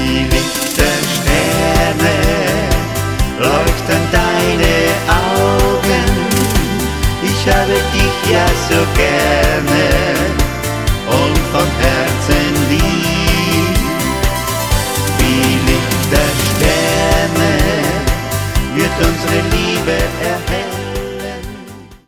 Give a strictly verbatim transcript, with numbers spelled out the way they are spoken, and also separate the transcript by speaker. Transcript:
Speaker 1: wie Lichtersterne leuchten deine Augen. Ich habe dich ja so gerne und von Herzen